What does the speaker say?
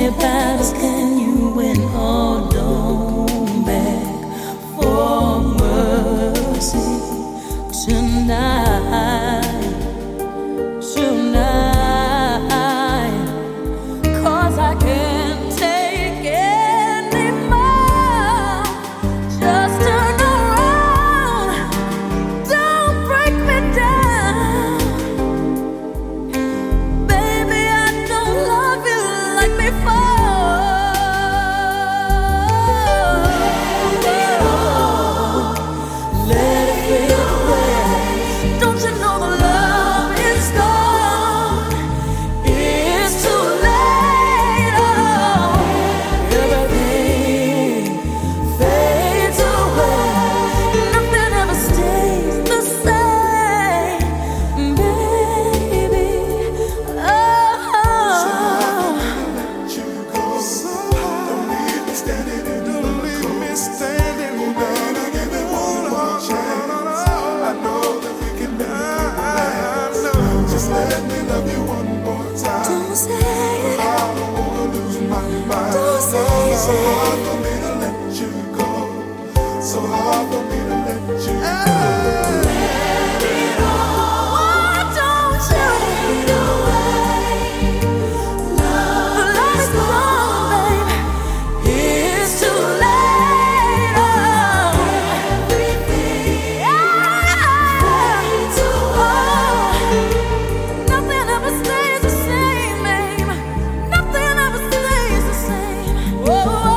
battles can you win? Oh, don't beg for mercy tonight, tonight, 'cause I can't take any more. Just turn around, don't break me down. Baby, I don't love you like before. Let it fade away. Don't you know the love is gone? It's too late. Oh, everything fades away. Nothing ever stays the same, baby. Oh, Don't leave me standing in the cold. Give it one more chance. I know that we can make it last. Just let me love you one more time. don't say it. I don't wanna lose my mind. Don't say it. So hard for me to let you go. So hard for me to let you go. Why don't you fade away? Love is gone, baby. It's too late. Oh, everything fades away. Nothing ever stays the same, babe. Nothing ever stays the same. Oh.